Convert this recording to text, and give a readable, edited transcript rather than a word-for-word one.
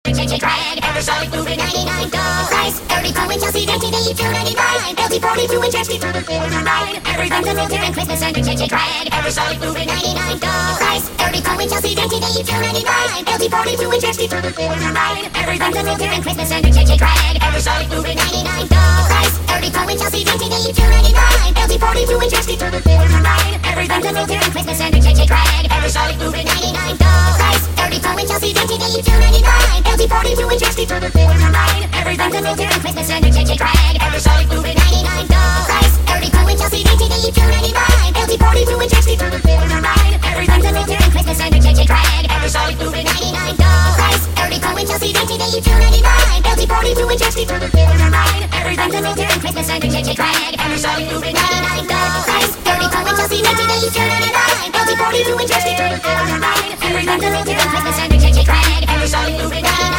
JJ Craig, Aerosolic moving 99 Rice, 32 in Chelsea, DTD 299, LT 42 in Chelsea, 249. Everything's a filter and Christmas under JJ Craig, Aerosolic moving 99 Rice, 32 in Chelsea, DTD 299, LT 42 in Chelsea, 249. Everything's a filter and Christmas under JJ Craig, Aerosolic moving 99 Rice, 32 in Chelsea, DTD 299, LT 42 in Chelsea, 249. Everything's a filter and Christmas under JJ Craig, Aerosolic moving 99 Rice, 32 in Chelsea, DTD 299. LT 42 in Chelsea, 249. Everything's a filter and Christmas under JJ Craig, Aerosolic moving 99 Rice, 32 in Chelsea, DTD 299. LT 42 in Chelsea, 249. Everything's a filter and Christmas under JJ Craig, Aerosolic moving 99 Rice, 32 in Chelsea, DTD 299. LT 42 in Chelsea, 249. Everything's a filter and Christmas under JJ Craig, Aerosolic moving 99 Rice, 32 in Chelsea, DTD 299. LT 42 in Chelsea, 249. Everything's a filter and Christmas under JJ Craig, Aerosolic moving 99.